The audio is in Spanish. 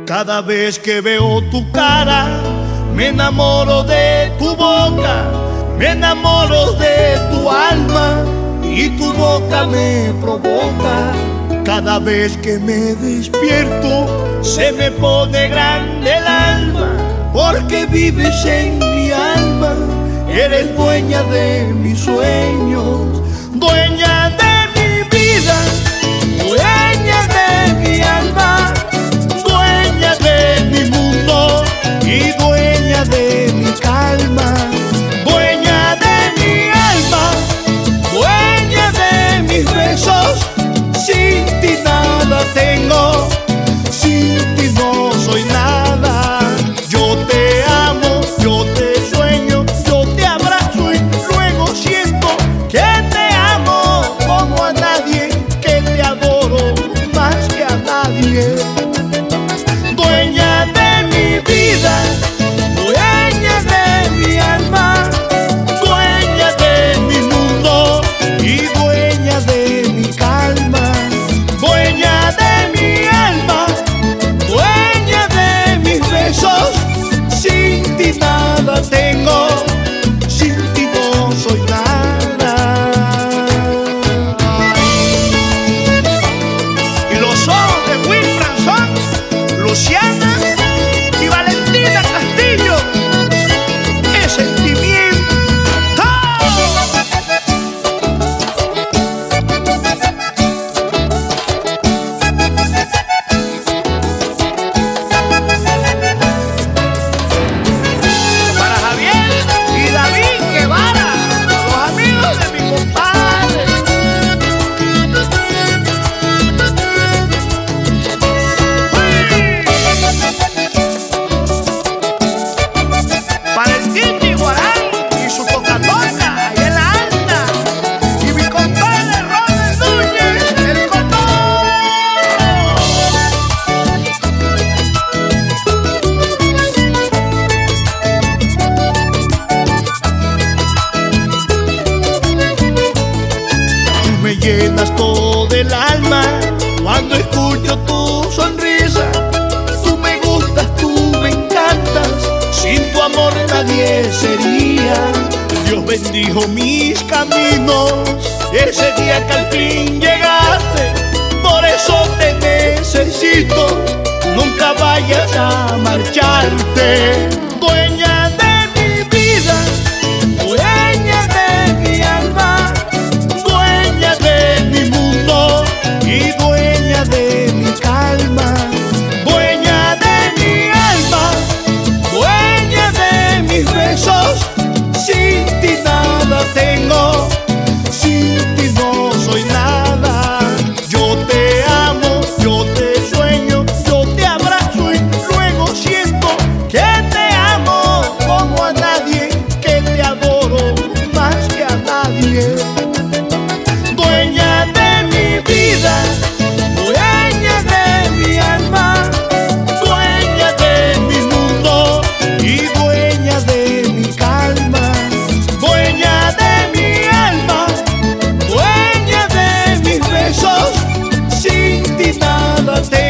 Cada vez que veo tu cara, me enamoro de tu boca, me enamoro de tu alma y tu boca me provoca. Cada vez que me despierto, se me pone grande el alma, porque vives en mi alma, eres dueña de mis sueños, dueña de mi vida, dueña de mi alma, dueña de mi mundo y dueña de mi calma, dueña de mi alma, dueña de mis besos. Sin ti nada tengo, sin ti no soy nada. Yo te amo, yo te sueño, yo te abrazo y luego siento que te amo como a nadie, que te adoro más que a nadie. Dueña de mi vida, dueña de mi alma, dueña de mi mundo y dueña de mi calma, dueña de mi alma, dueña de mis besos. Sin ti nada tengo, sin ti no soy nada. Y los ojos de Wilfran son Luciana y Valentina Castillo. ¡Qué sentimiento! Para Javier y David Guevara, los amigos de mi compadre. Para el Titi Guarán y su toca-toca ahí en la alta, y mi compadre Ronald Núñez, el cotón. Tú me llenas todo el alma cuando escucho tu sonrisa. Tú me gustas, tú me encantas, sin tu amor nadie sería. Dios bendijo mis caminos ese día que al fin llegaste. Por eso te necesito, nunca vayas a marcharte. Dueña de mi vida, dueña de mi alma, dueña de mi mundo y dueña de mi calma, dueña de mi alma, dueña de mis besos. Sin ti nada tengo, sin ti no soy nada. Yo te amo, yo te sueño, yo te abrazo y luego siento que te amo como a nadie, que te adoro más que a nadie. Dueña de mi vida, dueña de mi alma, dueña de mi mundo y dueña de mi calma, dueña de mi alma, dueña de mis besos. Sin ti nada tengo.